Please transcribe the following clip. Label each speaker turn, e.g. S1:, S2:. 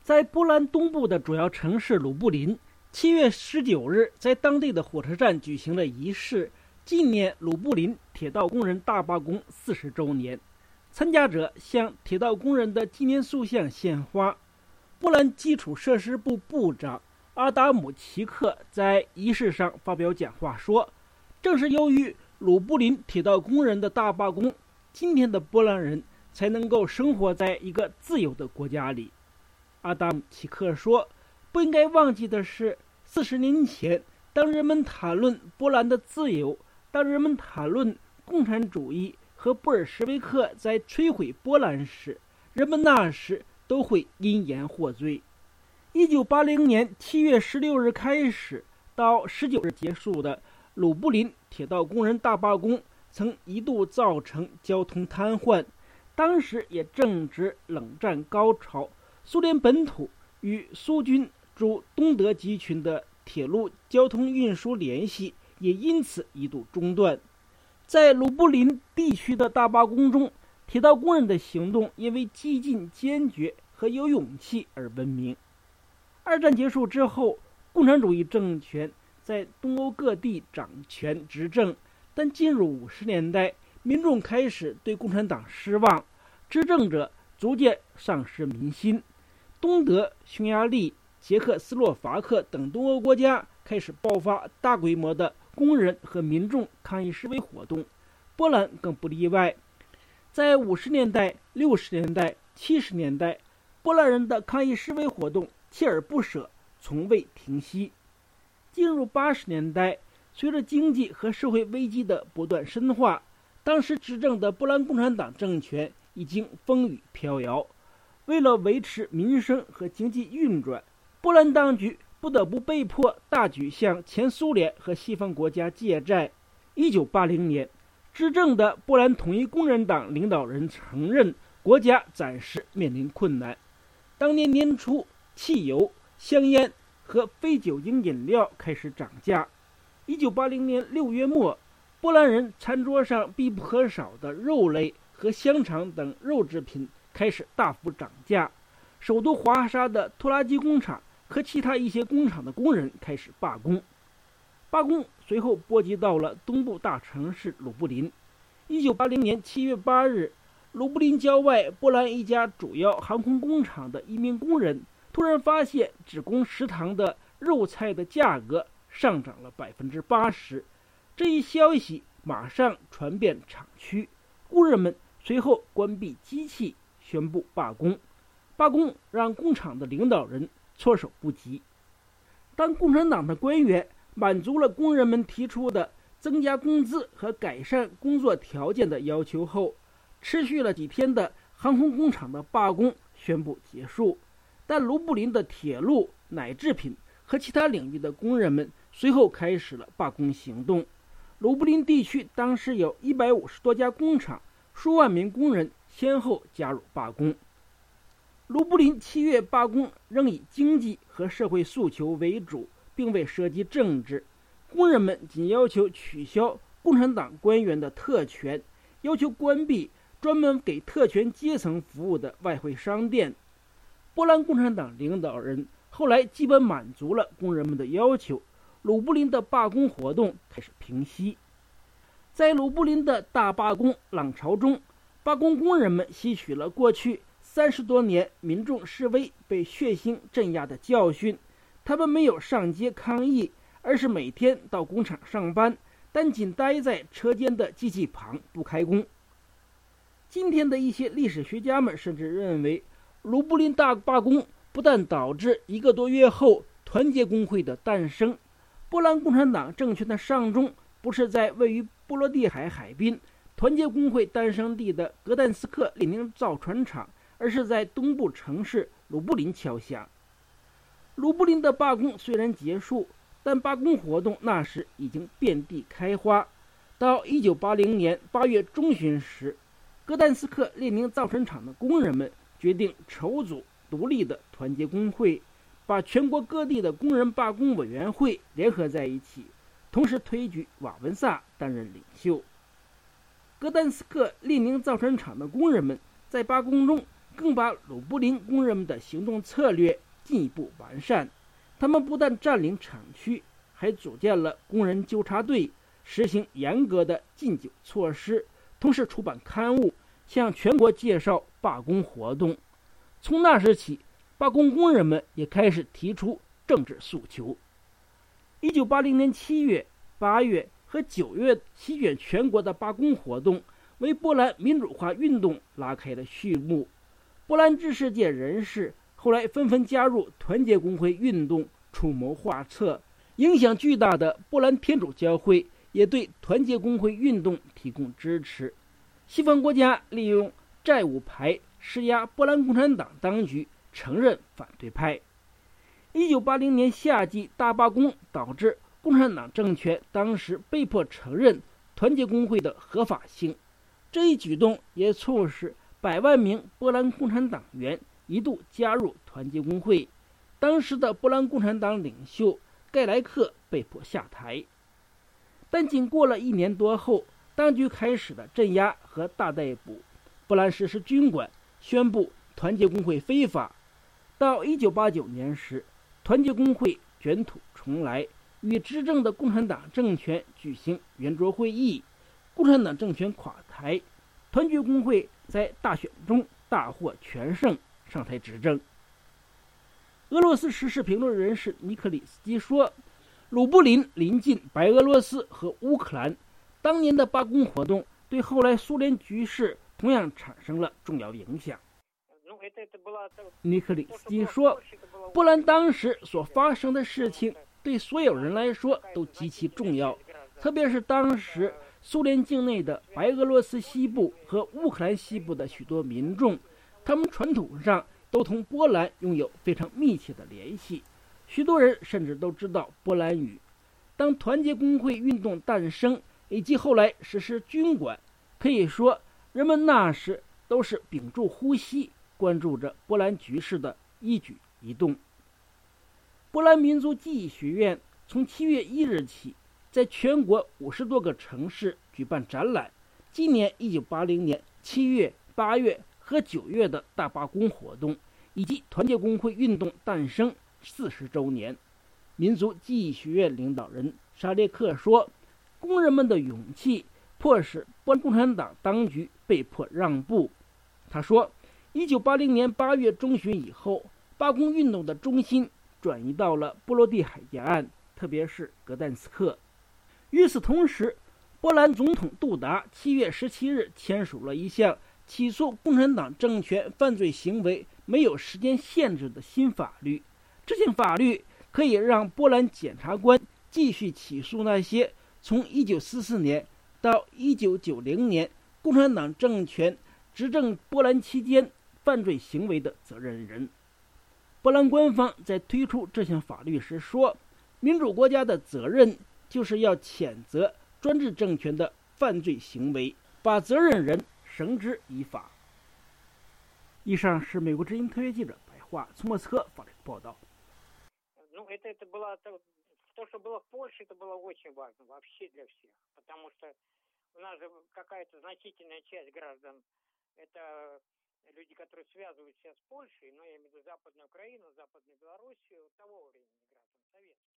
S1: 在波兰东部的主要城市鲁布林，7月19日在当地的火车站举行了仪式，纪念鲁布林铁道工人大罢工40周年。参加者向铁道工人的纪念塑像献花。波兰基础设施部部长阿达姆齐克在仪式上发表讲话说，正是由于鲁布林铁道工人的大罢工，今天的波兰人才能够生活在一个自由的国家里。阿达姆齐克说，不应该忘记的是，40年前，当人们谈论波兰的自由，当人们谈论共产主义和布尔什维克在摧毁波兰时，人们那时都会因言获罪。1980年7月16日开始到19日结束的鲁布林铁道工人大罢工曾一度造成交通瘫痪，当时也正值冷战高潮，苏联本土与苏军驻东德集群的铁路交通运输联系也因此一度中断。在鲁布林地区的大罢工中，铁道工人的行动因为激进、坚决和有勇气而闻名。二战结束之后，共产主义政权在东欧各地掌权执政，但进入50年代，民众开始对共产党失望，执政者逐渐丧失民心。东德、匈牙利、捷克斯洛伐克等东欧国家开始爆发大规模的工人和民众抗议示威活动，波兰更不例外。在50年代、60年代、70年代，波兰人的抗议示威活动锲而不舍，从未停息。进入80年代，随着经济和社会危机的不断深化，当时执政的波兰共产党政权已经风雨飘摇。为了维持民生和经济运转，波兰当局不得不被迫大举向前苏联和西方国家借债。1980年，执政的波兰统一工人党领导人承认国家暂时面临困难。当年年初，汽油、香烟和非酒精饮料开始涨价。1980年6月末，波兰人餐桌上必不可少的肉类和香肠等肉制品开始大幅涨价。首都华沙的拖拉机工厂和其他一些工厂的工人开始罢工。罢工随后波及到了东部大城市鲁布林。1980年7月8日，鲁布林郊外波兰一家主要航空工厂的一名工人突然发现只供食堂的肉菜的价格上涨了80%。这一消息马上传遍厂区，工人们随后关闭机器，宣布罢工。罢工让工厂的领导人措手不及。当共产党的官员满足了工人们提出的增加工资和改善工作条件的要求后，持续了几天的航空工厂的罢工宣布结束。但卢布林的铁路、奶制品和其他领域的工人们随后开始了罢工行动。卢布林地区当时有150多家工厂，数万名工人先后加入罢工。卢布林7月罢工仍以经济和社会诉求为主，并未涉及政治。工人们仅要求取消共产党官员的特权，要求关闭专门给特权阶层服务的外汇商店。波兰共产党领导人后来基本满足了工人们的要求，鲁布林的罢工活动开始平息。在鲁布林的大罢工浪潮中，罢工工人们吸取了过去30多年民众示威被血腥镇压的教训，他们没有上街抗议，而是每天到工厂上班，但仅待在车间的机器旁不开工。今天的一些历史学家们甚至认为，卢布林大罢工不但导致1个多月后团结工会的诞生，波兰共产党政权的上钟不是在位于波罗的海海滨团结工会诞生地的格但斯克列宁造船厂，而是在东部城市鲁布林敲响。鲁布林的罢工虽然结束，但罢工活动那时已经遍地开花。到1980年8月中旬时，格但斯克列宁造船厂的工人们决定筹组独立的团结工会，把全国各地的工人罢工委员会联合在一起，同时推举瓦文萨担任领袖。格但斯克列宁造船厂的工人们在罢工中更把鲁布林工人们的行动策略进一步完善。他们不但占领厂区，还组建了工人纠察队，实行严格的禁酒措施，同时出版刊物，向全国介绍罢工活动。从那时起，罢工工人们也开始提出政治诉求。1980年7月、8月和9月席卷全国的罢工活动，为波兰民主化运动拉开了序幕。波兰知识界人士后来纷纷加入团结工会运动，出谋划策。影响巨大的波兰天主教会也对团结工会运动提供支持。西方国家利用债务牌施压波兰共产党当局承认反对派。1980年夏季大罢工导致共产党政权当时被迫承认团结工会的合法性，这一举动也促使100万名波兰共产党员一度加入团结工会。当时的波兰共产党领袖盖莱克被迫下台。但仅过了1年多后，当局开始了镇压和大逮捕，波兰实施军管，宣布团结工会非法。到1989年时，团结工会卷土重来，与执政的共产党政权举行圆桌会议，共产党政权垮台，团结工会在大选中大获全胜，上台执政。俄罗斯时事评论人士尼克里斯基说，鲁布林临近白俄罗斯和乌克兰，当年的罢工活动对后来苏联局势同样产生了重要影响。尼克里斯基说，波兰当时所发生的事情对所有人来说都极其重要，特别是当时苏联境内的白俄罗斯西部和乌克兰西部的许多民众，他们传统上都同波兰拥有非常密切的联系，许多人甚至都知道波兰语。当团结工会运动诞生，以及后来实施军管，可以说人们那时都是屏住呼吸，关注着波兰局势的一举一动。波兰民族记忆学院从7月1日起，在全国50多个城市举办展览，纪念1980年7月、8月和9月的大罢工活动，以及团结工会运动诞生40周年。民族记忆学院领导人沙列克说，工人们的勇气迫使波兰共产党当局被迫让步。他说，1980年8月中旬以后，罢工运动的中心转移到了波罗的海沿岸，特别是格但斯克。与此同时，波兰总统杜达7月17日签署了一项起诉共产党政权犯罪行为没有时间限制的新法律。这项法律可以让波兰检察官继续起诉那些从1944年到1990年共产党政权执政波兰期间犯罪行为的责任人。波兰官方在推出这项法律时说，民主国家的责任就是要谴责专制政权的犯罪行为，把责任人绳之以法。以上是美国之音特约记者白桦从莫斯科发来的报道。
S2: То, что было в Польше, это было очень важно вообще для всех, потому что у нас же какая-то значительная часть граждан, это люди, которые связывают себя с Польшей, но я имею в виду Западную Украину, Западную Белоруссию, того времени граждан советских.